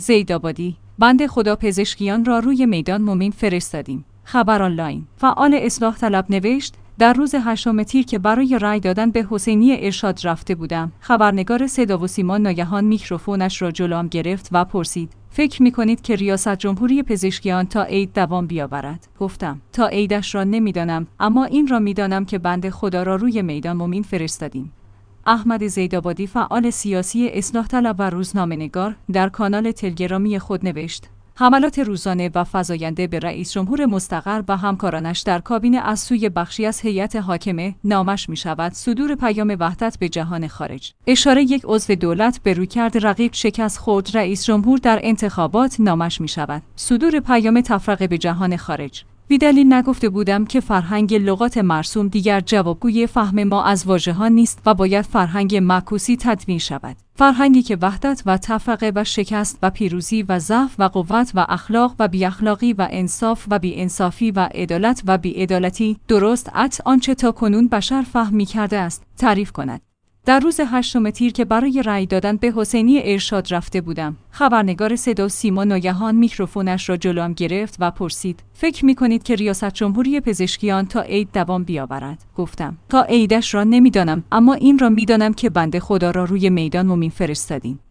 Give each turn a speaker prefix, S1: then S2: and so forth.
S1: زیدآبادی: بنده خدا پزشکیان را روی میدان مومین فرستادیم. خبر آنلاین. فعال اصلاح طلب نوشت: در روز 8 تیر که برای رأی دادن به حسینی ارشاد رفته بودم، خبرنگار صدا و سیما ناگهان میکروفونش را جلوم گرفت و پرسید: فکر می‌کنید که ریاست جمهوری پزشکیان تا عید دوام بیاورد؟ گفتم: تا عیدش را نمی‌دانم، اما این را می‌دانم که بنده خدا را روی میدان مومین فرستادیم. احمد زیدآبادی، فعال سیاسی اصلاح طلب و روزنامه‌نگار، در کانال تلگرامی خود نوشت: حملات روزانه و فزاینده به رئیس جمهور مستقر و همکارانش در کابینه از سوی بخشی از هیئت حاکمه نامش می شود صدور پیام وحدت به جهان خارج. اشاره یک عضو دولت به رویکرد رقیب شکست خورد رئیس جمهور در انتخابات نامش می شود صدور پیام تفرقه به جهان خارج. بی دلیل نگفته بودم که فرهنگ لغات مرسوم دیگر جوابگوی فهم ما از واژه‌ها نیست و باید فرهنگ معکوسی تدوین شود. فرهنگی که وحدت و تفرقه و شکست و پیروزی و ضعف و قوت و اخلاق و بی‌اخلاقی و انصاف و بی‌انصافی و عدالت و بی‌عدالتی درست آنچه تا کنون بشر فهم می‌کرده است تعریف کند. در روز 8 تیر که برای رأی دادن به حسینی ارشاد رفته بودم، خبرنگار صدا و سیما ناگهان میکروفونش را جلوم گرفت و پرسید: فکر می‌کنید که ریاست جمهوری پزشکیان تا عید دوام بیاورد؟ گفتم: تا عیدش را نمی‌دانم، اما این را می‌دانم که بنده خدا را روی میدان مومین فرستادیم.